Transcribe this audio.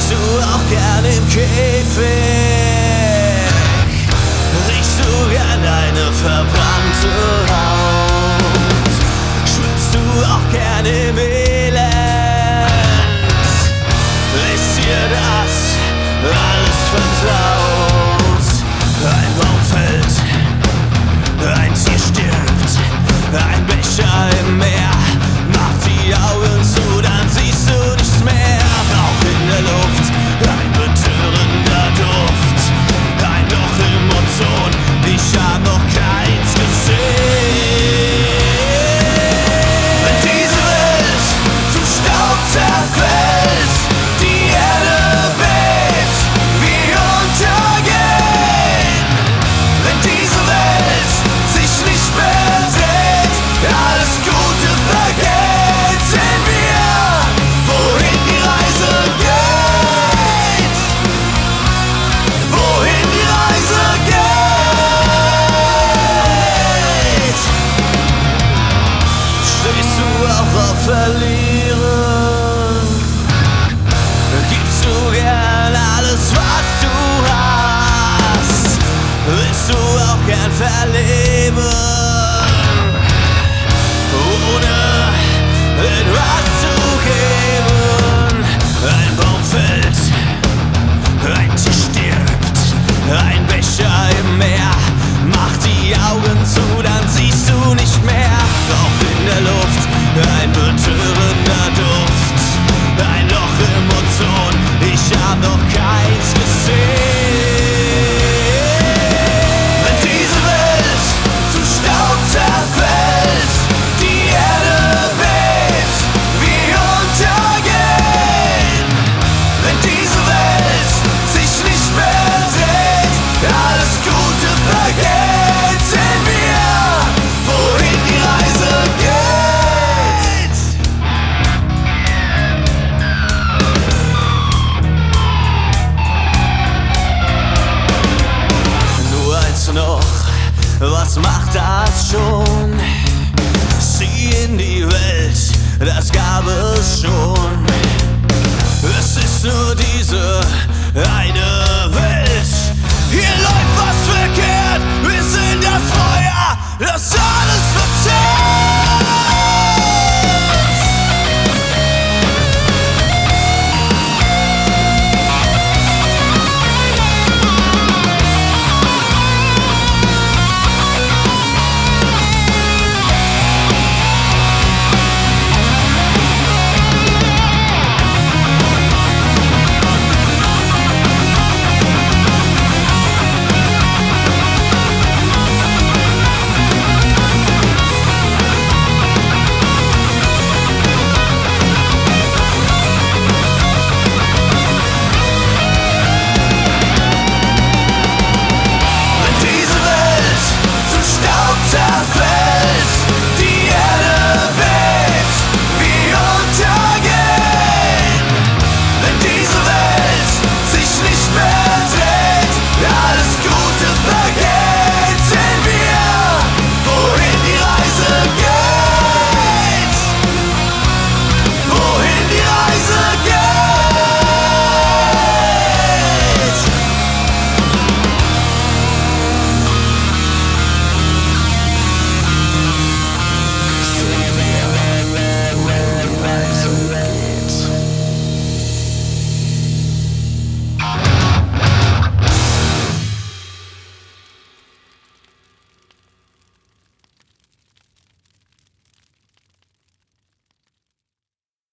Schläfst du auch gern im Käfig? Riechst du gern deine verbrannte Haut? Schwitzt du auch gern im Elend? Ist dir das alles vertraut? Ein Baum fällt, ein Tier stirbt, ein Becher im Meer. Mach die Augen zu, dann siehst du nichts mehr. Rauch in der Luft, ein betörender Duft, ein Loch im Ozon, ich hab noch keins gesehen. Wenn diese Welt zu Staub zerfällt, die Erde bebt, wir untergehen. Wenn diese Welt sich nicht mehr dreht, alles Gute vergeht, sehen wir, wohin die Reise geht. Wohin die Reise geht. Stehst du auch auf Verlieren? Gibst du gern alles, was du hast? Willst du auch gern verleben, ohne etwas zu geben? Ein Baum fällt, ein Tier stirbt, ein Becher im Meer. Mach die Augen zu, dann siehst du nicht mehr. Rauch in der Luft, ein betörender Duft, ein Loch im Ozon, ich hab noch keins gesehen. Wenn diese Welt zu Staub zerfällt, die Erde bebt, wir untergehen. Wenn diese Welt sich nicht mehr dreht, alles Gute vergeht, sehen wir, wohin die Reise geht. Nur eins noch, was macht das schon? Sieh in die Welt, das gab es schon. Es ist nur diese eine Welt. Hier läuft was verkehrt, wir sind das Feuer, das alles